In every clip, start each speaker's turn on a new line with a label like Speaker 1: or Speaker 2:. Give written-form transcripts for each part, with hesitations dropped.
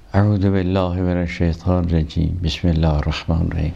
Speaker 1: اعوذ بالله من الشیطان الرجیم. بسم الله الرحمن الرحیم.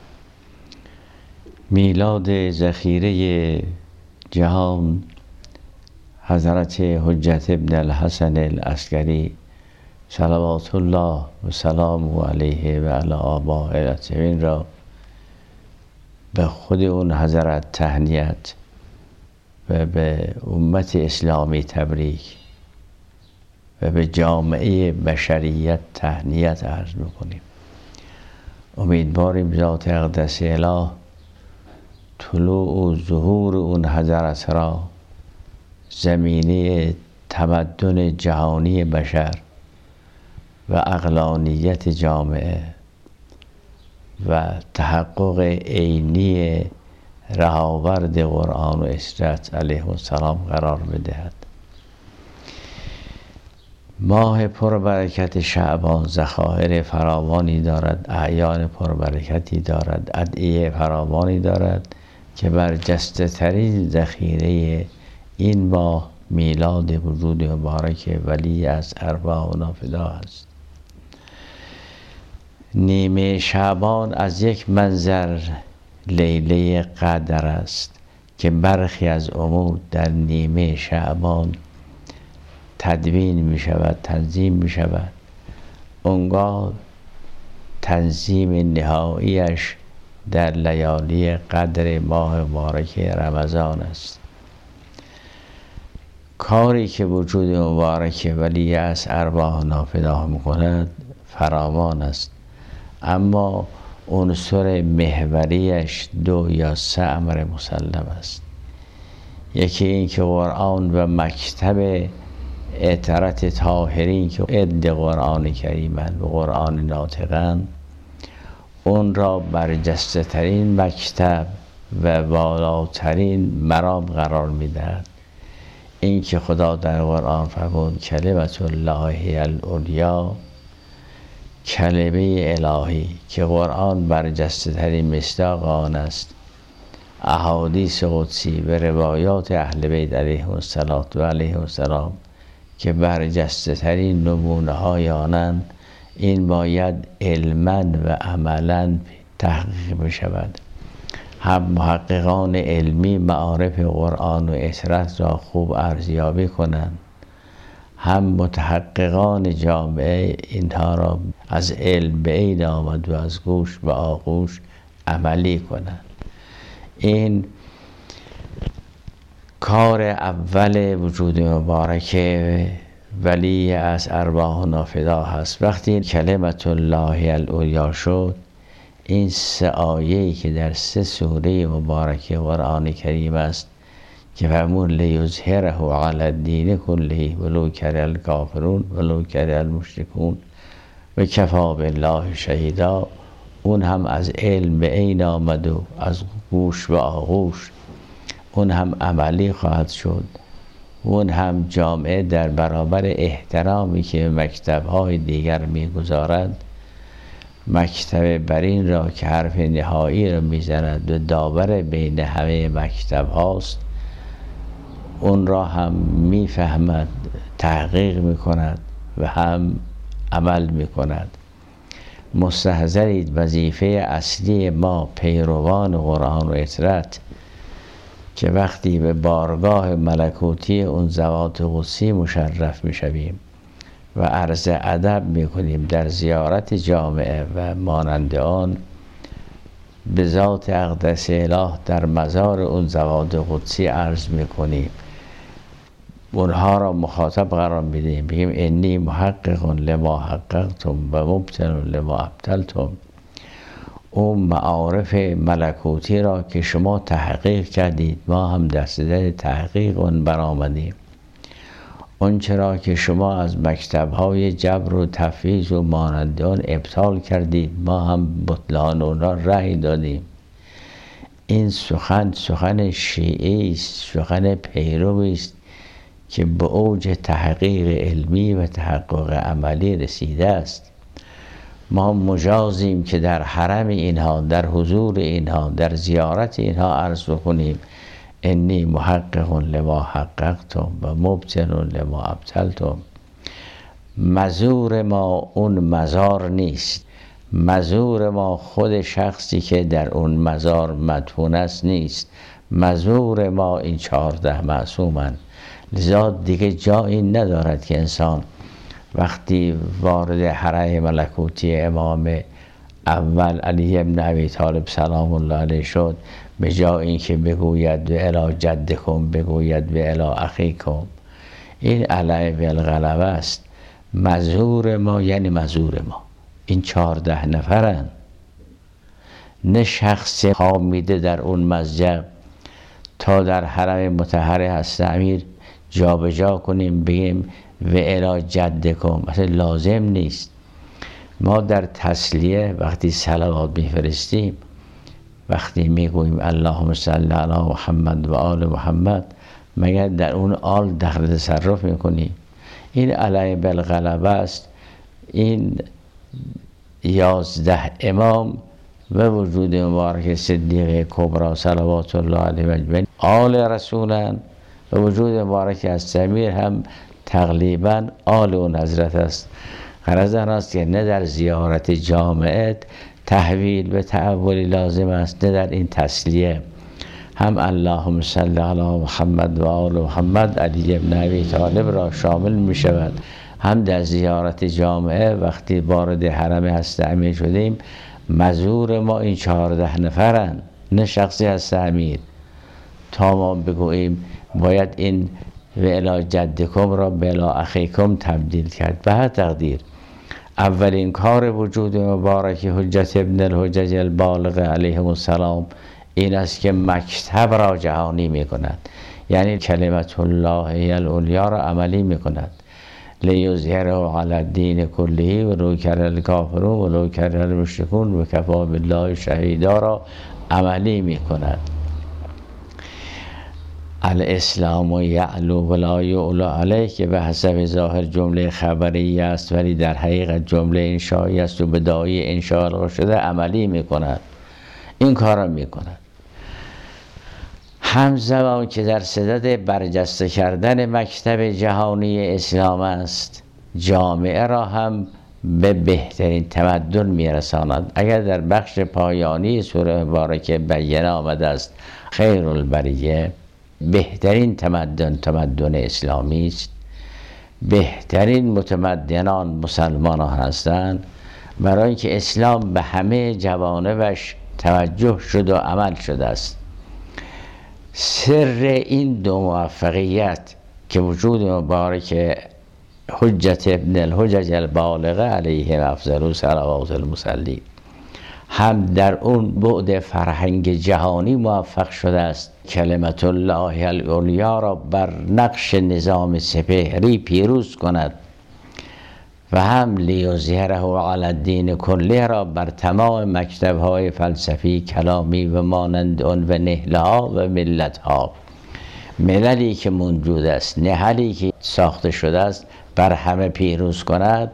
Speaker 1: میلاد ذخیره جهان حضرت حجت ابن الحسن العسکری صلوات الله و سلامه علیه و علی آبائه الاطهرین را به خود اون حضرت تهنیت و به امت اسلامی تبریک و به جامعه بشریت تهنیت عرض میکنیم. امیدواریم ذات اقدس اله طلوع و ظهور اون حضرت را زمینه تمدن جهانی بشر و عقلانیت جامعه و تحقق عینی رهاورد قرآن و عشرت علیه السلام قرار بدهد. ماه پربرکت شعبان ذخایر فراوانی دارد، اعیان پربرکتی دارد، ادعیه فراوانی دارد که برجسته ترین ذخیره این ماه میلاد وجود مبارک ولی از ارواح و نافذه است. نیمه شعبان از یک منظر لیله قدر است که برخی از امور در نیمه شعبان تدوین می شود، تنظیم می شود. اونگاه تنظیم نهاییش در لیالی قدر ماه مبارک رمضان است. کاری که وجود مبارک ولی از ارواح نافذه می کند فراوان است، اما عنصر محوریش 2 یا 3 امر مسلم است. یکی این که قرآن و مکتب اطهرت طاهرین که عد قرآن کریمند و قرآن ناطقند اون را برجسته ترین مکتب و بالاترین مرام قرار میدهد. این که خدا در قرآن فرمود کلمت الله هی العلیا، کلمه الهی که قرآن برجسته ترین مصداق آن است. احادیث قدسی و روایات اهل بیت علیهم السلام که برجسته ترین نمونه های آنند، این باید علما و عملا تحقیق بشود. هم محققان علمی معارف قرآن و عشرت را خوب ارزیابی کنند، هم متحققان جامعه اینها را از علم به عین آمد و از گوش به آغوش عملی کنند. این کار اول وجود مبارک ولی از ارواح نافذه هست. وقتی کلمت الله العلیا شد، این 3 آیه‌ای که در 3 سوره مبارک قرآن کریم است که فرمود لیظهره علی الدین کله ولو کره الکافرون ولو کره المشرکون و کفی بالله شهیدا، اون هم از علم به عین آمد و از گوش به آغوش، اون هم عملی خواهد شد. اون هم جامعه در برابر احترامی که مکتب‌های دیگر می‌گذارد، مکتب برین را که حرف نهایی را می‌زند و داور بین همه مکتب هاست، اون را هم می‌فهمد، تحقیق می‌کند و هم عمل می‌کند. مستحضرید وظیفه اصلی ما پیروان قرآن و عشرت که وقتی به بارگاه ملکوتی اون ذوات قدسی مشرف میشویم و عرض ادب میکنیم در زیارت جامعه و مانند آن، به ذات اقدس اله در مزار اون ذوات قدسی عرض میکنیم، اونها را مخاطب قرار میدیم، بگیم انی محقق لما حققتم و مبطل لما ابطلتم. اون معارف ملکوتی را که شما تحقیق کردید، ما هم در صدد تحقیق اون برآمدیم. اون چرا که شما از مکتب‌های جبر و تفویض و مانند آن ابطال کردید، ما هم بطلان اون را رأی دادیم. این سخن شیعی است، سخن پیروی است که به اوج تحقیق علمی و تحقق عملی رسیده است. ما مجازیم که در حرم اینها، در حضور اینها، در زیارت اینها عرض بکنیم انی محقق لما حققتم و مبطل لما ابطلتم. مزور ما اون مزار نیست، مزور ما خود شخصی که در اون مزار مدفون است نیست، مزور ما این 14 معصومند. لذا دیگه جایی ندارد که انسان وقتی وارد حرم ملکوتی امام اول علی بن ابی طالب سلام الله علیه شد، به جای اینکه بگوید و الی جدکم بگوید و الی اخیکم. این علی بالغلبه است. مزور ما یعنی مزور ما این 14 نفرن، نه شخص خامیده در اون مسجد تا در حرم مطهر هست امیر جا به جا کنیم بگیم و الی جدکم، اصلا لازم نیست. ما در تسلیه وقتی صلوات میفرستیم، وقتی میگوییم اللهم صل علی محمد و آل محمد، مگر در اون آل دخل تصرف میکنیم؟ این علی بالغلبه است. این 11 امام و وجود مبارک صدیقه کبری صلوات الله علیه و اجمعین آل رسولن و وجود مبارک از امیر هم تقریبا آل اون حضرت است. غرض آن است که نه در زیارت جامعه تحویل و تعولی لازم است، نه در این تسلیه هم اللهم صل علی محمد و آل محمد علی بن ابی طالب را شامل می شود، هم در زیارت جامعه وقتی وارد حرم هست امیر شدیم مزور ما این 14 نفرن، نه شخصی هست امیر. تا ما بگوییم باید این و الی جدکم را به الی اخیکم تبدیل کرد. به هر تقدیر اولین کار وجود مبارک حجت ابن الحجج البالغ علیه السلام این است که مکتب را جهانی می کند، یعنی کلمت الله العلیا را عملی می کند. لیظهره علی الدین کله ولو کره الکافرون ولو کره المشرکون و کفی بالله شهیدا را عملی می کند. الاسلام یعلو ولا یعلو علیه که به حسب ظاهر جمله خبری است ولی در حقیقت جمله انشایی است و به داعی انشاء شده عملی می کند. این کار را می کند. همزمان که در صدد برجسته کردن مکتب جهانی اسلام است، جامعه را هم به بهترین تمدن میرساند. اگر در بخش پایانی سوره مبارکه بیان آمده است خیر البریه، بهترین تمدن اسلامی است، بهترین متمدنان مسلمانان هستند، برای اینکه اسلام به همه جوانبش توجه شد و عمل شده است. سر این دو موفقیت که وجود مبارک حجت ابن الحجج البالغ علیه افضل صلوات المصلی هم در اون بعد فرهنگ جهانی موفق شده است کلمت الله العلیا را بر نقش نظام سپهری پیروز کند و هم لیظهره علی الدین کله را بر تمام مکتب‌های فلسفی کلامی و مانند آن و نهل‌ها و ملت‌ها، مللی که موجود است، نهلی که ساخته شده است، بر همه پیروز کند.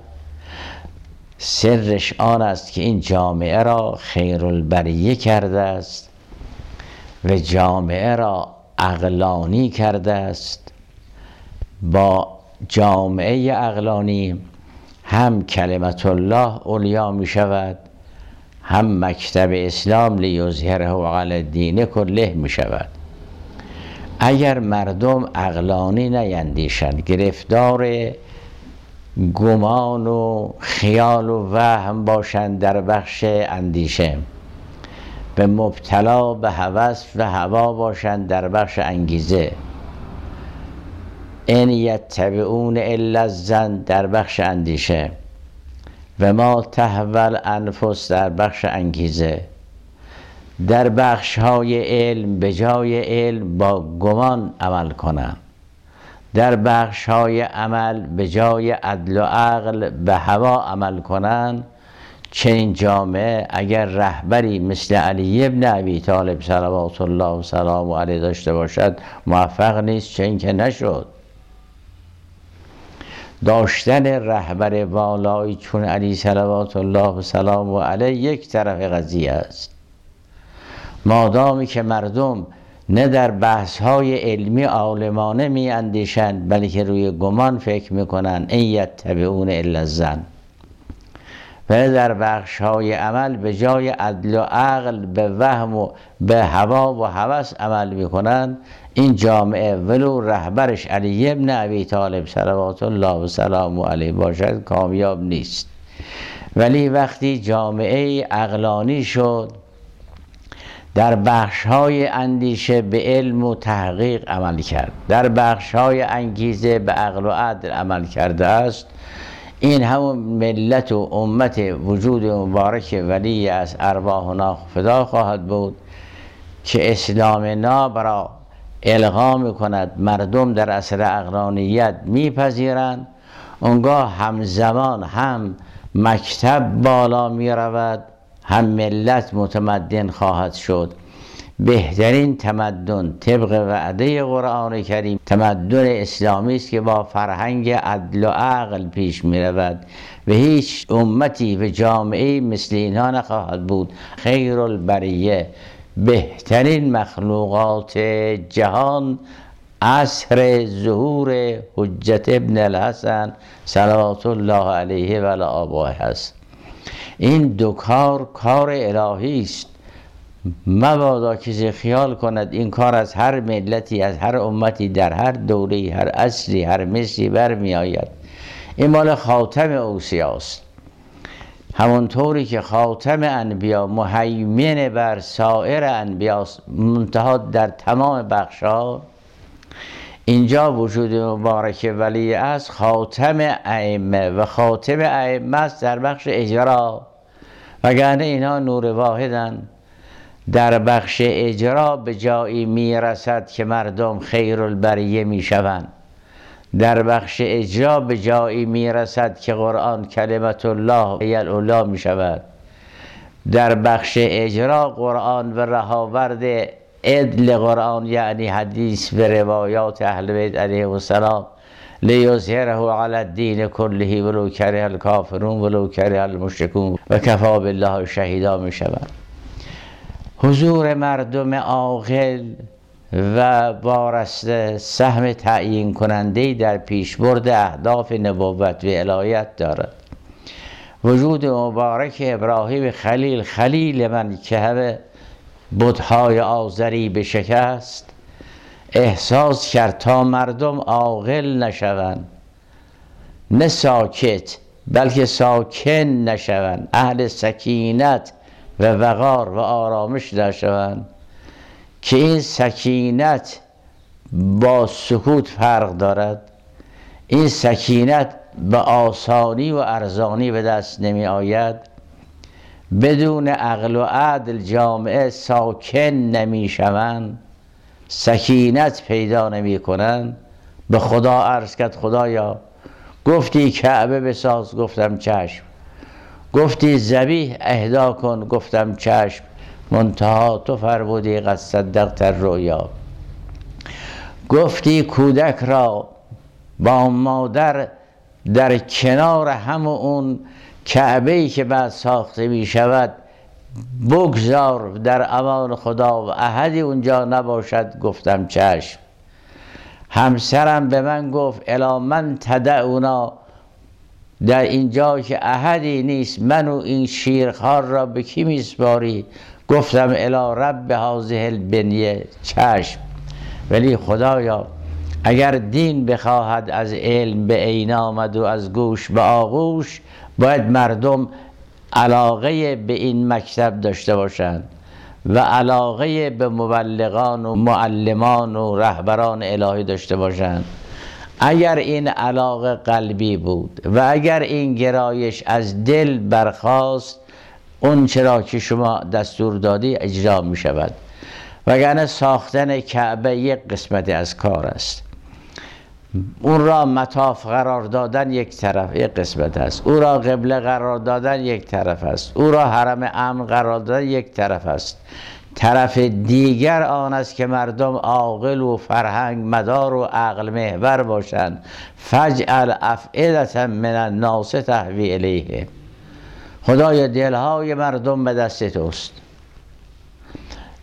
Speaker 1: سرش آن است که این جامعه را خیرالبریه کرده است و جامعه را عقلانی کرده است. با جامعه عقلانی هم کلمت الله علیا می شود، هم مکتب اسلام لیظهره علی الدین کله می شود. اگر مردم عقلانی نیندیشند، گرفتار گمان و خیال و وهم باشند در بخش اندیشه، به مبتلا به هوس و هوا باشند در بخش انگیزه، ان یتبعون الا الظن در بخش اندیشه و ما تهوی الانفس در بخش انگیزه، در بخش های علم به جای علم با گمان عمل کنند، در بخش های عمل به جای عدل و عقل به هوا عمل کنند، چنین جامعه اگر رهبری مثل علی بن ابی طالب صلوات الله و سلامه علیه داشته باشد موفق نیست، چنین که نشد. داشتن رهبر والایی چون علی صلوات الله و سلامه علیه یک طرف قضیه است. مادامی که مردم نه در بحث های علمی عالمانه می اندیشند، بلکه روی گمان فکر میکنند. این یتبعون الا الظن. و در بخش های عمل به جای عدل و عقل به وهم و به هوا و هوس عمل میکنند. این جامعه ولو رهبرش علی ابن ابی طالب صلوات الله و سلامه علیه باشد کامیاب نیست. ولی وقتی جامعه عقلانی شد، در بخش‌های اندیشه به علم و تحقیق عمل کرد، در بخش‌های انگیزه به عقل و عدل عمل کرده است، این همون ملت و امت وجود مبارک ولی از ارواحنا فدا خواهد بود که اسلام ناب را القا می‌کند. مردم در اصل عقلانیت میپذیرند. اونگاه همزمان هم مکتب بالا میرود، هم ملت متمدن خواهد شد. بهترین تمدن طبق وعده قرآن کریم تمدن اسلامی است که با فرهنگ عدل و عقل پیش می رود و هیچ امتی و جامعه مثل اینها نخواهد بود. خیر البریه، بهترین مخلوقات جهان، عصر ظهور حجت ابن الحسن صلوات الله علیه و علی آبائه است. این دو کار الهی است. مبادا کسی خیال کند این کار از هر ملتی، از هر امتی، در هر دوره، هر عصری، هر مصری برمی آید. این مال خاتم اوصیاست. همونطوری که خاتم انبیا مهیمن بر سایر انبیاست، منتها در تمام بخش‌ها، اینجا وجود مبارک ولی است خاتم ائمه و خاتم ائمه است در بخش اجرا، وگرنه اینها نور واحدند. در بخش اجرا به جایی میرسد که مردم خیر البریه میشوند. در بخش اجرا به جایی میرسد که قرآن کلمت الله هی العلی میشود. در بخش اجرا قرآن و رهاورد عدل قرآن یعنی حدیث به روایات اهل بیت علیهم السلام لیظهره علی الدین کله ولو کره الکافرون ولو کره المشرکون و کفی بالله شهیدا میشود. حضور مردم عاقل و وارسته سهم تعیین کننده در پیشبرد اهداف نبوت و الهیت دارد. وجود مبارک ابراهیم خلیل من که همه بت‌های آزری بشکست، احساس کرد تا مردم عاقل نشوند، نه ساکت بلکه ساکن نشوند، اهل سکینت و وقار و آرامش نشوند، که این سکینت با سکوت فرق دارد. این سکینت به آسانی و ارزانی به دست نمی آید. بدون عقل و عدل جامعه ساکن نمی شوند، سکینت پیدا نمی کنند. به خدا عرض کرد خدایا گفتی کعبه بساز، گفتم چشم. گفتی ذبیح اهدا کن، گفتم چشم. منتها تو فرمودی قد صدقت الرؤیا. گفتی کودک را با مادر در کنار همون اون کعبه‌ای که بعد ساخته می شود بگذار در امان خدا و احدی اونجا نباشد، گفتم چشم. همسرم به من گفت الی من تدعونا، در اینجا که احدی نیست من و این شیرخوار را به کی میسپاری؟ گفتم الی رب هذه البنیه، چشم. ولی خدایا اگر دین بخواهد از علم به عین آمد و از گوش به آغوش، باید مردم علاقه به این مکتب داشته باشند و علاقه به مبلغان و معلمان و رهبران الهی داشته باشند. اگر این علاقه قلبی بود و اگر این گرایش از دل برخاست، اون چرا که شما دستور دادی اجرا می شود. وگرنه ساختن کعبه یک قسمت از کار است، اون را مطاف قرار دادن یک طرف یک قسمت است، او را قبله قرار دادن یک طرف است، او را حرم امن قرار دادن یک طرف است. طرف دیگر آن است که مردم عاقل و فرهنگ مدار و عقل محور باشند. فجعل افئدة من الناس تهوی الیه. خدای دلهای مردم به دست توست.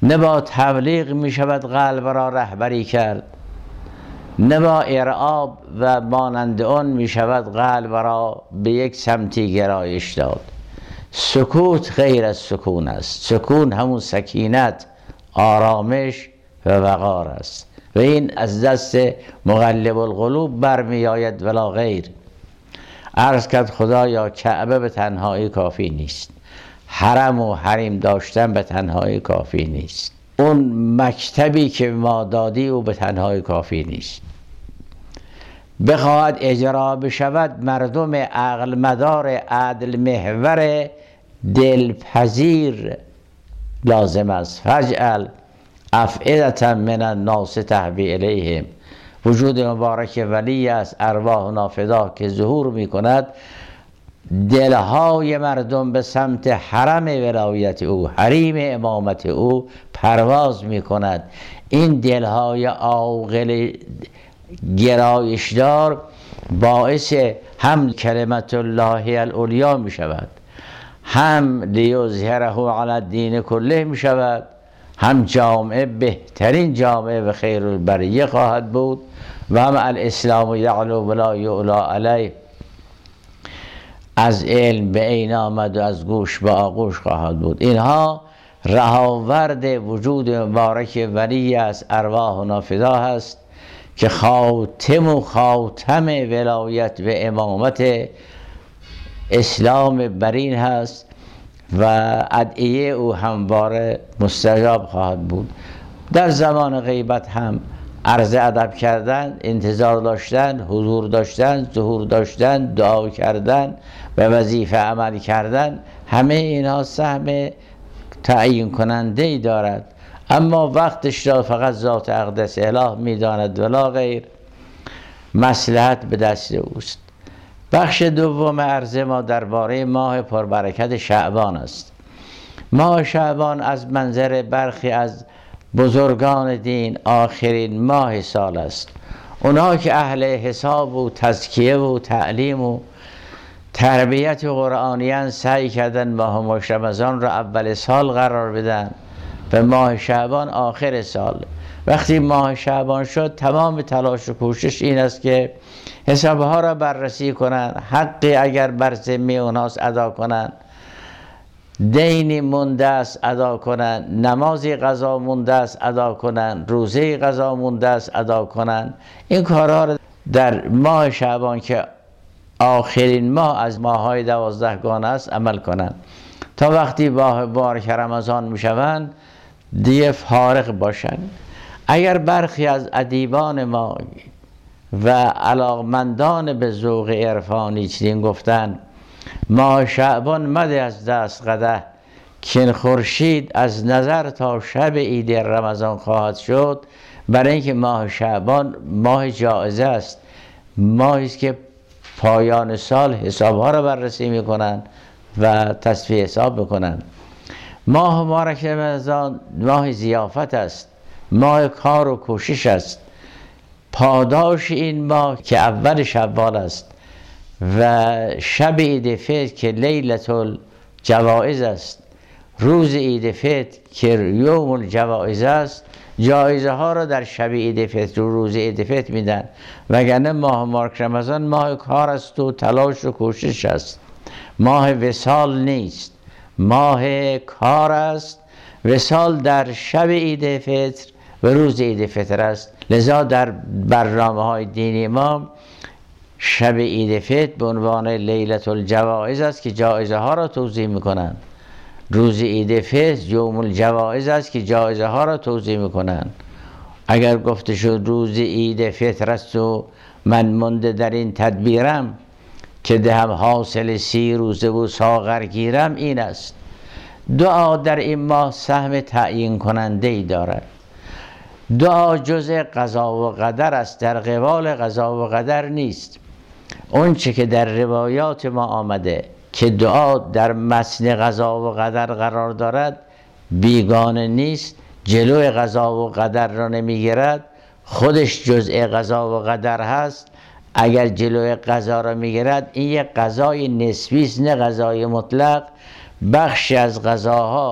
Speaker 1: نه با تبلیغ می شود قلب را رهبری کرد، نه با ارعاب و مانند آن می شود قلب را به یک سمتی گرایش داد. سکوت غیر از سکون است. سکون همون سکینت، آرامش و وقار است و این از دست مقلب القلوب برمی آید ولا غیر. عرض کرد خدایا کعبه به تنهایی کافی نیست، حرم و حریم داشتن به تنهایی کافی نیست، اون مکتبی که ما دادی او به تنهایی کافی نیست. بخواهد اجرا بشود مردم عقل مدار عدل محور دلپذیر لازم است. فجعل افئدة من الناس تهوی الیهم. وجود مبارک ولی است، ارواح نافدا که ظهور می کند، دلهای مردم به سمت حرم ولایت او، حریم امامت او پرواز می کند. این دلهای عاقل گرایشدار باعث هم کلمت الله العلیا می شود، هم لیظهره علی الدین کله می شود، هم جامعه بهترین جامعه و خیر البریه خواهد بود و هم الاسلام یعلو ولا یعلا علیه، از علم به عین آمد و از گوش به آغوش خواهد بود. اینها رهاورد وجود مبارک ولی از ارواح و نافدا هست که خاتم و خاتم ولایت و امامت اسلام برین هست و ادعیه او همواره مستجاب خواهد بود. در زمان غیبت هم عرض ادب کردن، انتظار داشتن، حضور داشتن، ظهور داشتن، دعا کردن و وظیفه عمل کردن، همه اینها سهم تعیین کننده ای دارد، اما وقتش را فقط ذات اقدس اله میداند ولا غیر. مصلحت به دست اوست. بخش دوم عرض ما درباره ماه پربرکت شعبان است. ماه شعبان از منظر برخی از بزرگان دین آخرین ماه سال است. اونها که اهل حساب و تزکیه و تعلیم و تربیت قرآنیان سعی کردن ماه ماه رمضان را اول سال قرار بدن و ماه شعبان آخر سال. وقتی ماه شعبان شد تمام تلاش و کوشش این است که حسابها را بررسی کنند، حقی اگر بر ذمه اوناست ادا کنند، دینی مونده است ادا کنند، نمازی قضا مونده است ادا کنند، روزه قضا مونده است ادا کنند. این کارها را در ماه شعبان که آخرین ماه از ماه‌های 12 گانه است عمل کنند تا وقتی ماه مبارک رمضان میشوند دیگه فارغ باشند. اگر برخی از ادیبان ما و علاقمندان به ذوق عرفانی چنین گفتند ماه شعبان مده از دست قدح که خورشید از نظر تا شب عید رمضان خواهد شد، برای اینکه ماه شعبان ماه جایزه است، ماهی است که پایان سال حسابها را بررسی میکنند و تصفیه حساب میکنند. ماه مبارک رمضان ماه ضیافت است، ماه کار و کوشش است. پاداش این ماه که اول شوال است و شب عید فطر که لیلة الجوائز است، روز عید فطر که یوم الجوائز است، جایزه ها را در شب عید فطر و روز عید فطر میدن، وگرنه ماه مبارک رمضان ماه کار است و تلاش و کوشش است، ماه وصال نیست، ماه کار است. وصال در شب عید فطر و روز عید فطر است. لذا در برنامه های دینی ما شب عید فطر به عنوان لیلة الجوائز است که جایزه ها را توزیع میکنند، روز عید فطر یوم الجوائز است که جایزه ها را توزیع میکنند. اگر گفته شد روز عید فطر است و من مونده در این تدبیرم که دهم حاصل 30 روزه و ساغر گیرم، این است. دعا در این ماه سهم تعیین کننده ای دارد. دعا جز قضا و قدر است، در قبال قضا و قدر نیست. اون چه که در روایات ما آمده که دعا در متن قضا و قدر قرار دارد بیگانه نیست، جلوی قضا و قدر را نمیگیرد، خودش جزء قضا و قدر هست. اگر جلوی قضا را میگیرد این یک قضای نسبی است نه قضای مطلق. بخشی از قضاها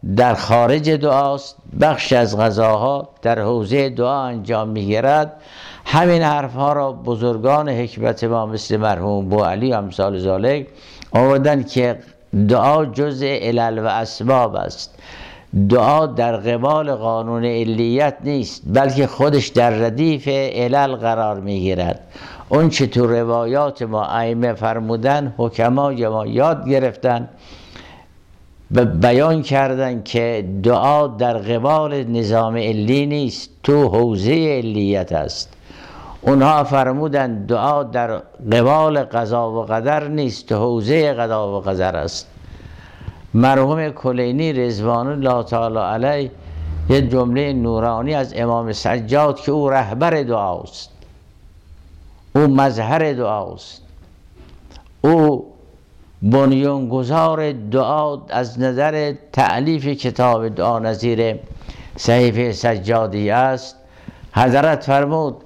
Speaker 1: در خارج دعاست، بخش از غذاها در حوزه دعا انجام میگیرد. همین حرفها را بزرگان حکمت ما مثل مرحوم بوعلی و امثال ذالک آوردن که دعا جزء علل و اسباب است. دعا در قبال قانون علیت نیست، بلکه خودش در ردیف علل قرار میگیرد. اون چه تو روایات ما ائمه فرمودن، حکمای ما یاد گرفتن و بیان کردن که دعا در قبال نظام علی نیست، تو حوزه علیت است. اونها فرمودن دعا در قبال قضا و قدر نیست، تو حوزه قضا و قدر است. مرحوم کلینی رضوان الله تعالی علیه یه جمله نورانی از امام سجاد که او رهبر دعاست، او مظهر دعاست، او بنیانگذار دعا از نظر تألیف کتاب دعا نظیر صحیفه سجادی است. حضرت فرمود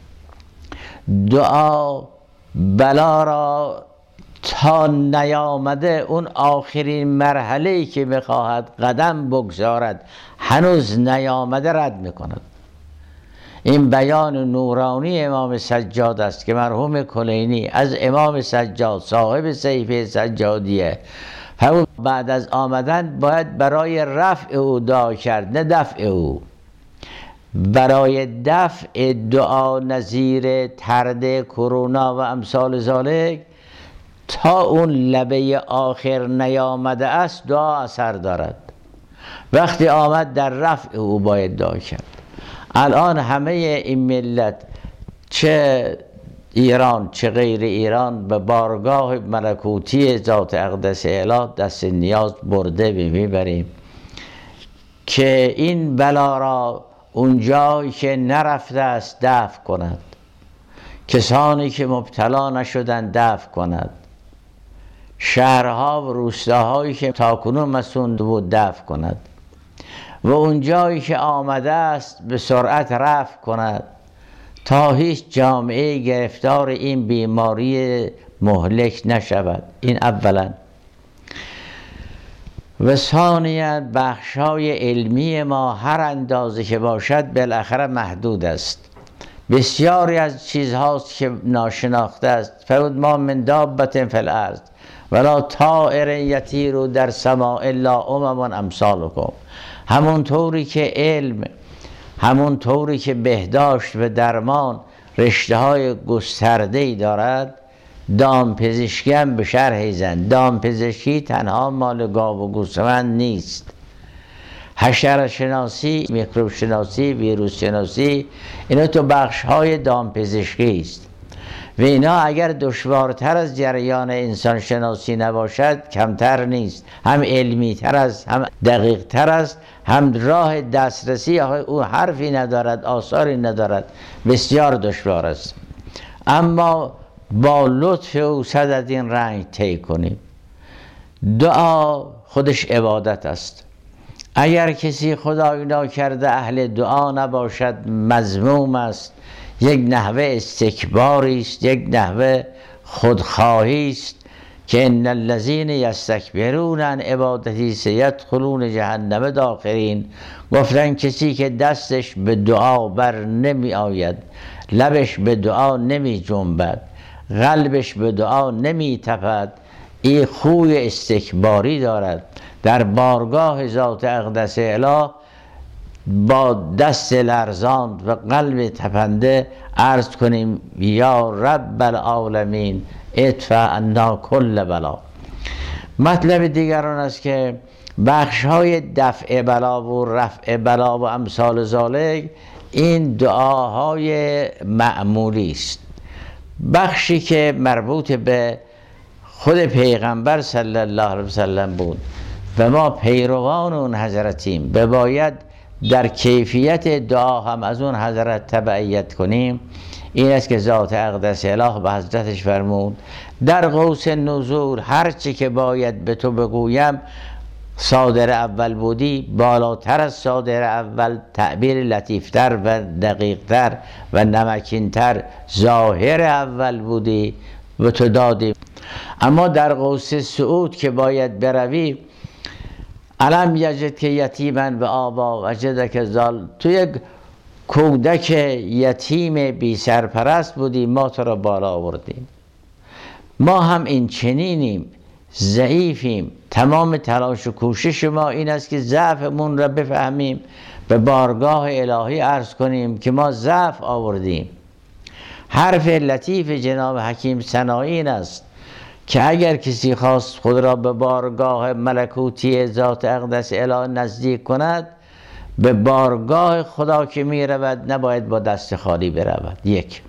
Speaker 1: دعا بلا را تا نیامده، اون آخرین مرحله‌ای که میخواهد قدم بگذارد هنوز نیامده رد میکند. این بیان نورانی امام سجاد است که مرحوم کلینی از امام سجاد صاحب صحیفه سجادیه فرمود بعد از آمدن باید برای رفع او دعا کرد، نه دفع او. برای دفع دعا نظیر طرد کرونا و امثال ذالک تا اون لبه آخر نیامده است دعا اثر دارد. وقتی آمد در رفع او باید دعا کرد. الان همه این ملت چه ایران چه غیر ایران به بارگاه ملکوتی ذات اقدس اله دست نیاز برده میبریم که این بلا را اونجایی که نرفته است دفع کند، کسانی که مبتلا نشدن دفع کند، شهرها و روستاهایی که تاکنون مسون بود دفع کند و اونجایی که آمده است به سرعت رفع کند تا هیچ جامعه گرفتار این بیماری مهلک نشود. این اولا. و ثانیاً بخشای علمی ما هر اندازه که باشد بالاخره محدود است. بسیاری از چیزهاست که ناشناخته است. فرمود ما من دابة فی الارض ولا طائر یطیر در السماء الا امم امثالکم. همون طوری که علم، همون طوری که بهداشت و درمان رشته های گسترده‌ای دارد، دامپزشکی هم به شرح زن. دامپزشکی تنها مال گاو و گوسفند نیست. حشره شناسی، میکروب شناسی، ویروس شناسی، اینا تو بخش های دامپزشکی است و اینا اگر دشوارتر از جریان انسان شناسی نباشد کمتر نیست، هم علمی تر است، هم دقیق تر است، هم راه دسترسی او حرفی ندارد، آثاری ندارد، بسیار دشوار است. اما با لطف او صد این رنگ طی کنیم. دعا خودش عبادت است. اگر کسی خدای ناکرده اهل دعا نباشد مذموم است، یک نحوه استکباری است، یک نحوه خودخواهی است که ان الذین یستکبرون عن عبادتی سیدخلون جهنم داخرین. گفتن کسی که دستش به دعا بر نمی آید، لبش به دعا نمی جنبد، قلبش به دعا نمی تپد، این خوی استکباری دارد. در بارگاه ذات اقدس اله با دست لرزاند و قلب تپنده عرض کنیم یا رب العالمین ادفع عنا کل بلا. مطلب دیگران است که بخش های دفع بلا و رفع بلا و امثال ذالک این دعاهای معمولی است. بخشی که مربوط به خود پیغمبر صلی الله علیه وسلم بود و ما پیروان اون حضرتیم، باید در کیفیت دعا هم از اون حضرت تبعیت کنیم. این است که ذات اقدس اله به حضرتش فرمود در قوس نزول هرچی که باید به تو بگویم صادر اول بودی، بالاتر از صادر اول تعبیر لطیفتر و دقیقتر و نمکینتر ظاهر اول بودی و تو دادی. اما در قوس صعود که باید بروی علم یجد که یتیمن و آبا وجدک ضال. تو یک کودک یتیم بی سرپرست بودی، ما تو را بالا آوردیم. ما هم این چنینیم، ضعیفیم. تمام تلاش و کوشش ما این است که ضعفمون را بفهمیم، به بارگاه الهی عرض کنیم که ما ضعف آوردیم. حرف لطیف جناب حکیم سنایی این است که اگر کسی خواست خود را به بارگاه ملکوتی ذات اقدس اله نزدیک کند، به بارگاه خدا که می رود نباید با دست خالی برود. یک،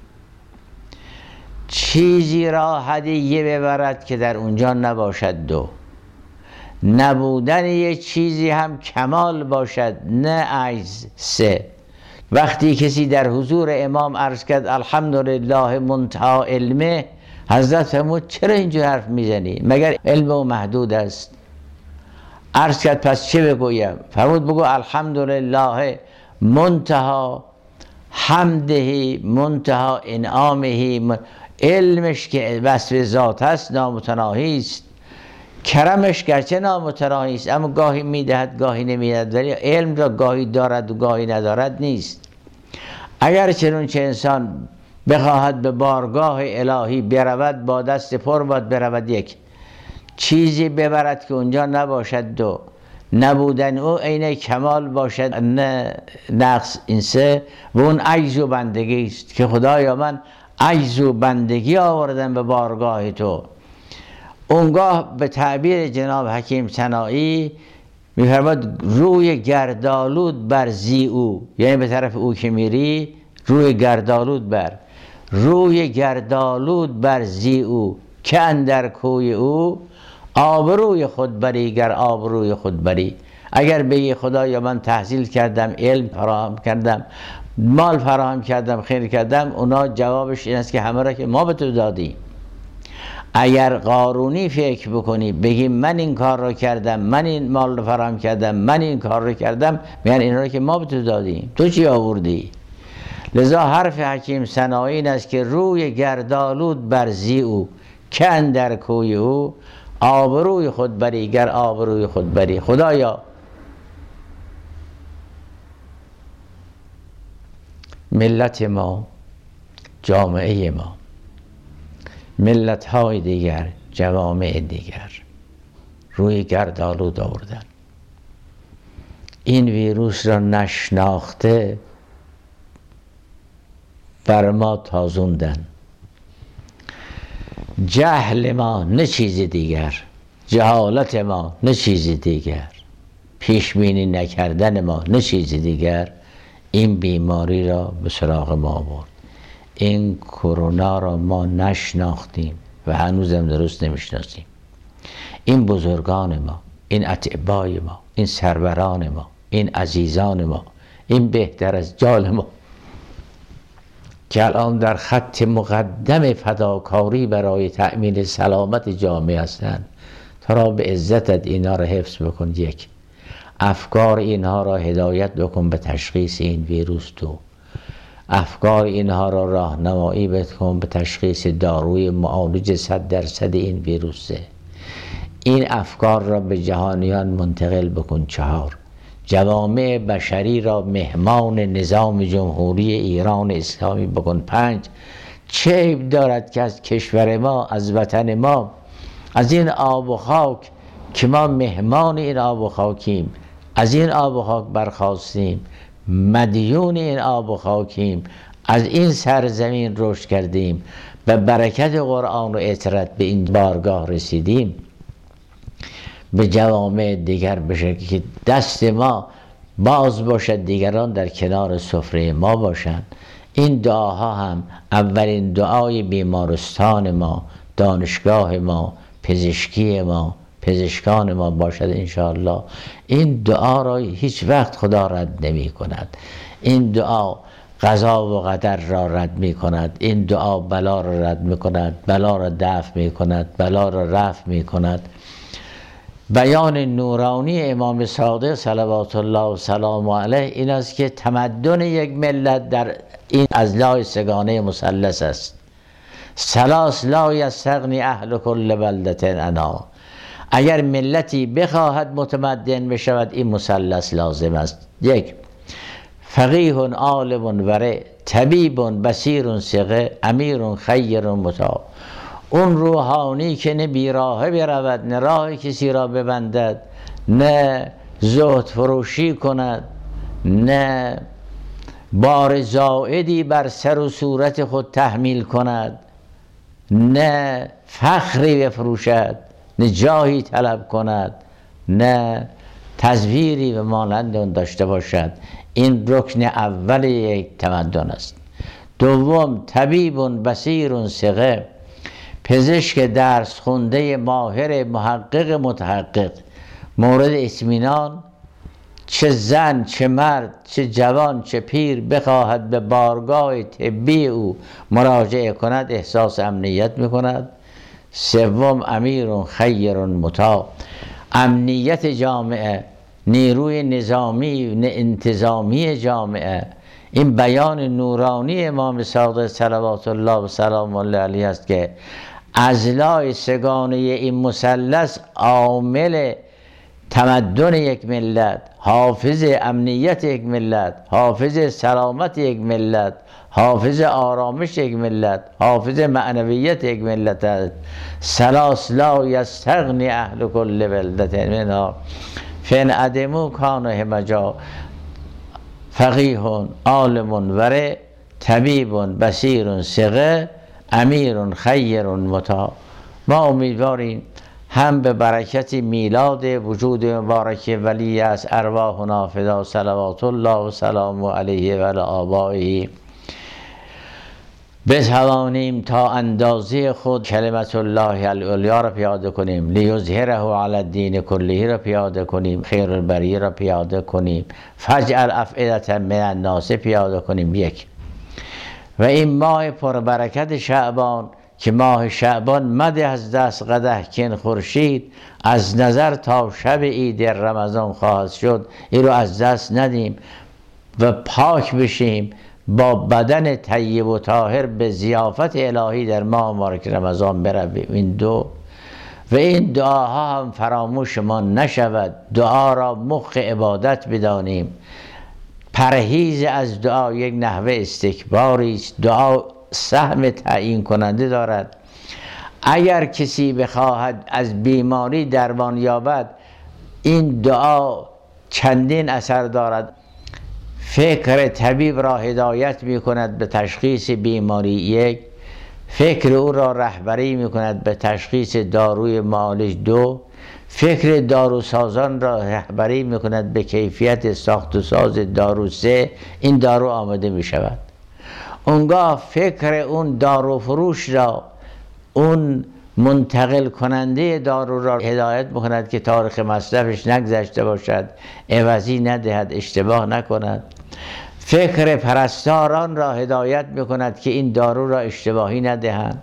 Speaker 1: چیزی را هدیه ببرد که در اونجا نباشد. دو، نبودن یک چیزی هم کمال باشد نه عجز. سه، وقتی کسی در حضور امام عرض کرد الحمدلله منتهی علمه، حضرت فرمود چرا اینجور حرف میزنی؟ مگر علم او محدود است؟ عرض کرد پس چه بگویم؟ فرمود بگو الحمدلله منتهی حمده منتهی انعامه. علمش که وصف ذات است نامتناهی است، کرمش گرچه نامتناهی است اما گاهی میدهد گاهی نمیدهد، ولی علم را گاهی دارد و گاهی ندارد نیست. اگر چنانچه انسان بخواهد به بارگاه الهی برود، با دست پر باید برود. یک، چیزی ببرد که اونجا نباشد. دو، نبودن او عین کمال باشد نه نقص. این سه، و اون عجز و بندگی است که خدایا من عجز و بندگی آوردم به بارگاه تو. اونگاه به تعبیر جناب حکیم سنایی میفرماد روی گردالود بر زی او، یعنی به طرف او که میری روی گردالود بر، روی گردالود بر زی او که اندر کوی او آبروی خود بری گر آبروی خود بری. اگر بگی خدایا من تحصیل کردم، علم فراهم کردم، مال فراهم کردم، خیر کردم، اونا جوابش این است که همه را که ما به تو دادیم. اگر قارونی فکر بکنی بگی من این کار رو کردم، من این مال رو فراهم کردم، من این کار رو کردم، میگن این رو که ما به تو دادیم، تو چی آوردی؟ لذا حرف حکیم سنایی این است که روی گردالود بر زی او که اندر کوی او آبروی خود بری گر آبروی خود بری. خدایا ملت ما، جامعه ما، ملت‌های دیگر، جوامع دیگر روی گردالود آوردن، این ویروس را نشناخته بر ما تازوندن. جهل ما نه چیز دیگر، جهالت ما نه چیز دیگر، پیشبینی نکردن ما نه چیز دیگر این بیماری را به سراغ ما آورد. این کرونا را ما نشناختیم و هنوزم درست نمیشناسیم. این بزرگان ما، این اتباع ما، این سروران ما، این عزیزان ما، این بهتر از جان ما که الان در خط مقدم فداکاری برای تأمین سلامت جامعه هستند، تا را به عزتت اینها را حفظ بکن. یک، افکار اینها را هدایت بکن به تشخیص این ویروس. دو، افکار اینها را راهنمایی بکن به تشخیص داروی معالج 100% این ویروسه. این افکار را به جهانیان منتقل بکن. 4، جوامع بشری را مهمان نظام جمهوری ایران اسلامی بکن. 5، چه عیب دارد که از کشور ما، از وطن ما، از این آب و خاک که ما مهمان این آب و خاکیم، از این آب و خاک برخاستیم، مدیون این آب و خاکیم، از این سرزمین رشد کردیم، به برکت قرآن و اطرت به این بارگاه رسیدیم. به جوامع دیگر بشه که دست ما باز باشد، دیگران در کنار سفره ما باشند. این دعاها هم اولین دعای بیمارستان ما، دانشگاه ما، پزشکی ما، پزشکان ما باشد انشاءالله. این دعا را هیچ وقت خدا رد نمی کند. این دعا قضا و قدر را رد می کند. این دعا بلا را رد می کند، بلا را دفع می کند، بلا را رفع می کند. بیان نورانی امام صادق صلوات الله و سلام علیه این است که تمدن یک ملت در این اضلاع سگانه مثلث است. ثلاث لا یستغنی اهل کل بلدة انا. اگر ملتی بخواهد متمدن بشود این مثلث لازم است. یک، فقیه عالم ورع، طبیب بصیر ثقه، امیر خیر مطاع. اون روحانی که نه بیراهه برود نه راه کسی را ببندد، نه زهد فروشی کند، نه بار زائدی بر سر و صورت خود تحمیل کند، نه فخری بفروشد، نه جاهی طلب کند، نه تزویری و مانند اون داشته باشد. این رکن اول یک تمدن است. دوم، طبیب بصیر ثقه، پزشک درس خونده ماهر محقق متحقق، مورد اطمینان چه زن چه مرد چه جوان چه پیر بخواهد به بارگاه طبی او مراجعه کند احساس امنیت میکند. سوم، امیر خیر مطاع، امنیت جامعه، نیروی نظامی انتظامی جامعه. این بیان نورانی امام صادق صلوات الله و سلام الله علیه است که اضلاع سگانه این مثلث عامل تمدن یک ملت، حافظ امنیت یک ملت، حافظ سلامت یک ملت، حافظ آرامش یک ملت، حافظ معنویت یک ملت است. ثلاث لا یستغنی اهل کل بلدة منها فان عدموا کان همجا، فقیه عالم ورع، طبیب بصیر ثقه، امیر خیر مطاع. ما امیدواریم هم به برکت میلاد وجود مبارک ولی از ارواحنا فدا صلوات الله و سلام علیه و علی آبائه بتوانیم تا اندازه خود کلمت الله العلیا را پیاده کنیم، لیظهره علی الدین کله را پیاده کنیم، خیر البریه را پیاده کنیم، فاجعل افئدة من الناس پیاده کنیم. یک، و این ماه پربرکت شعبان که ماه شعبان مده از دست قدح کن خورشید از نظر تا شب عید رمضان خواهد شد، این رو از دست ندیم و پاک بشیم، با بدن طیب و طاهر به ضیافت الهی در ماه مبارک رمضان برویم. این دو، و این دعاها هم فراموش ما نشود، دعا را مخ عبادت بدانیم. پرهیز از دعا یک نحوه استکباری است. دعا سهم تعیین کننده دارد. اگر کسی بخواهد از بیماری درمان یابد، این دعا چندین اثر دارد. فکر طبیب را هدایت می کند به تشخیص بیماری. یک، فکر او را رهبری می کند به تشخیص داروی معالج. دو، فکر داروسازان را رهبری می کند به کیفیت ساخت و ساز دارو. سه، این دارو آماده می شود. اونگاه فکر اون دارو فروش را، اون منتقل کننده دارو را هدایت میکند که تاریخ مصرفش نگذشته باشد، عوضی ندهد، اشتباه نکند. فکر پرستاران را هدایت میکند که این دارو را اشتباهی ندهند.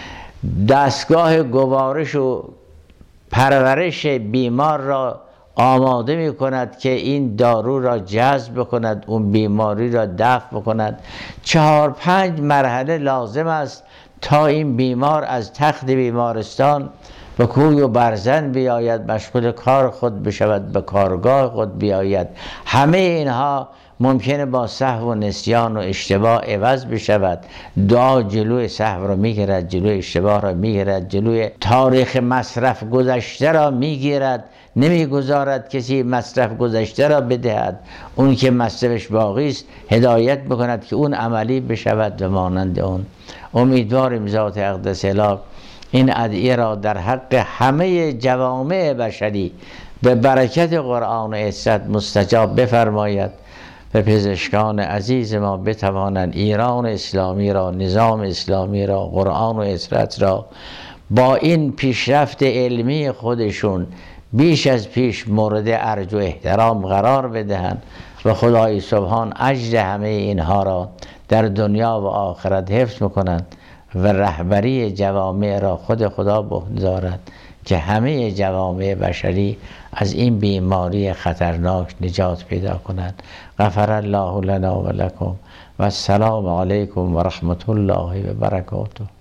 Speaker 1: دستگاه گوارش و پرورش بیمار را آماده می کند که این دارو را جذب کند، اون بیماری را دفع کند. 4-5 مرحله لازم است تا این بیمار از تخت بیمارستان به کوی و برزن بیاید، مشغول کار خود بشود، به کارگاه خود بیاید. همه اینها ممکنه با سهو و نسیان و اشتباه عوض بشود. دعا جلوی سهو را میگیرد، جلوی اشتباه را میگیرد، جلوی تاریخ مصرف گذشته را میگیرد. نمیگذارد کسی مصرف گذشته را بدهد. اون که مصرفش باقی است هدایت بکند که اون عملی بشود و مانند اون. امیدواریم ذات اقدس اله این ادعیه را در حق همه جوامع بشری به برکت قرآن و عزت مستجاب بفرماید و پزشکان عزیز ما بتوانند ایران اسلامی را، نظام اسلامی را، قرآن و عزت را با این پیشرفت علمی خودشون بیش از پیش مورد ارج و احترام قرار بدهند و خدای سبحان اجر همه اینها را در دنیا و آخرت حفظ میکنند و رهبری جوامع را خود خدا به عهده دارد که همه جوامع بشری از این بیماری خطرناک نجات پیدا کنند. غفر الله لنا و لکم و السلام علیکم و رحمت الله و برکاته.